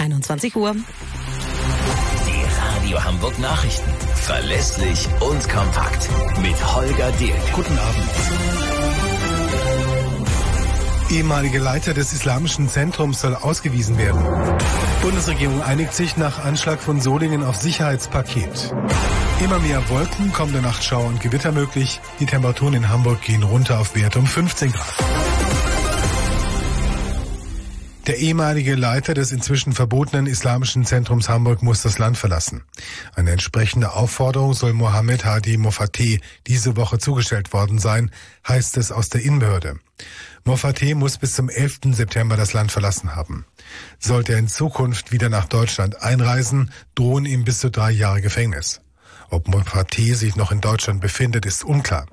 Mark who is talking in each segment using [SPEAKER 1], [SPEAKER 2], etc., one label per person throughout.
[SPEAKER 1] 21 Uhr.
[SPEAKER 2] Die Radio Hamburg Nachrichten. Verlässlich und kompakt. Mit Holger Dirk.
[SPEAKER 3] Guten Abend. Ehemaliger Leiter des Islamischen Zentrums soll ausgewiesen werden. Bundesregierung einigt sich nach Anschlag von Solingen auf Sicherheitspaket. Immer mehr Wolken, kommende Nacht Schauer und Gewitter möglich. Die Temperaturen in Hamburg gehen runter auf Werte um 15 Grad. Der ehemalige Leiter des inzwischen verbotenen Islamischen Zentrums Hamburg muss das Land verlassen. Eine entsprechende Aufforderung soll Mohammed Hadi Mofateh diese Woche zugestellt worden sein, heißt es aus der Innenbehörde. Mofateh muss bis zum 11. September das Land verlassen haben. Sollte er in Zukunft wieder nach Deutschland einreisen, drohen ihm bis zu 3 Jahre Gefängnis. Ob Mofateh sich noch in Deutschland befindet, ist unklar.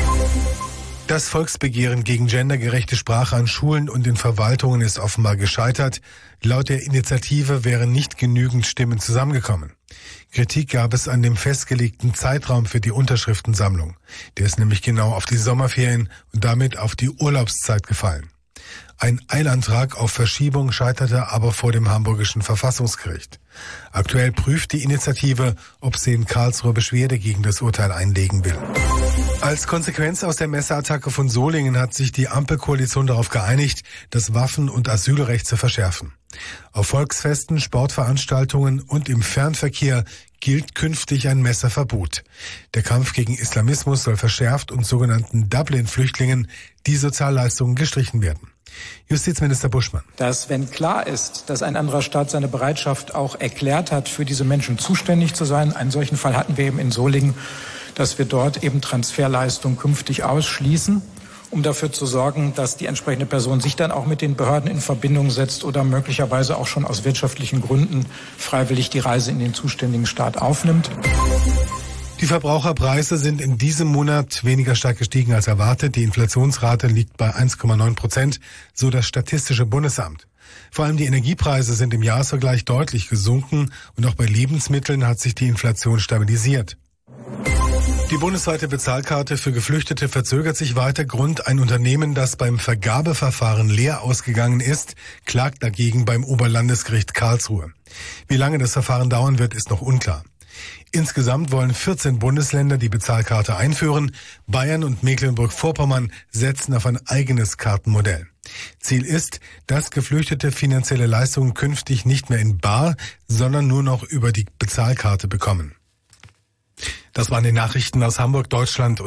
[SPEAKER 3] Das Volksbegehren gegen gendergerechte Sprache an Schulen und in Verwaltungen ist offenbar gescheitert. Laut der Initiative wären nicht genügend Stimmen zusammengekommen. Kritik gab es an dem festgelegten Zeitraum für die Unterschriftensammlung. Der ist nämlich genau auf die Sommerferien und damit auf die Urlaubszeit gefallen. Ein Eilantrag auf Verschiebung scheiterte aber vor dem Hamburgischen Verfassungsgericht. Aktuell prüft die Initiative, ob sie in Karlsruhe Beschwerde gegen das Urteil einlegen will. Als Konsequenz aus der Messerattacke von Solingen hat sich die Ampelkoalition darauf geeinigt, das Waffen- und Asylrecht zu verschärfen. Auf Volksfesten, Sportveranstaltungen und im Fernverkehr gilt künftig ein Messerverbot. Der Kampf gegen Islamismus soll verschärft und sogenannten Dublin-Flüchtlingen die Sozialleistungen gestrichen werden. Justizminister Buschmann.
[SPEAKER 4] Dass, wenn klar ist, dass ein anderer Staat seine Bereitschaft auch erklärt hat, für diese Menschen zuständig zu sein, einen solchen Fall hatten wir eben in Solingen, dass wir dort eben Transferleistungen künftig ausschließen, um dafür zu sorgen, dass die entsprechende Person sich dann auch mit den Behörden in Verbindung setzt oder möglicherweise auch schon aus wirtschaftlichen Gründen freiwillig die Reise in den zuständigen Staat aufnimmt.
[SPEAKER 3] Die Verbraucherpreise sind in diesem Monat weniger stark gestiegen als erwartet. Die Inflationsrate liegt bei 1,9%, so das Statistische Bundesamt. Vor allem die Energiepreise sind im Jahresvergleich deutlich gesunken und auch bei Lebensmitteln hat sich die Inflation stabilisiert. Die bundesweite Bezahlkarte für Geflüchtete verzögert sich weiter. Grund: ein Unternehmen, das beim Vergabeverfahren leer ausgegangen ist, klagt dagegen beim Oberlandesgericht Karlsruhe. Wie lange das Verfahren dauern wird, ist noch unklar. Insgesamt wollen 14 Bundesländer die Bezahlkarte einführen. Bayern und Mecklenburg-Vorpommern setzen auf ein eigenes Kartenmodell. Ziel ist, dass Geflüchtete finanzielle Leistungen künftig nicht mehr in bar, sondern nur noch über die Bezahlkarte bekommen. Das waren die Nachrichten aus Hamburg, Deutschland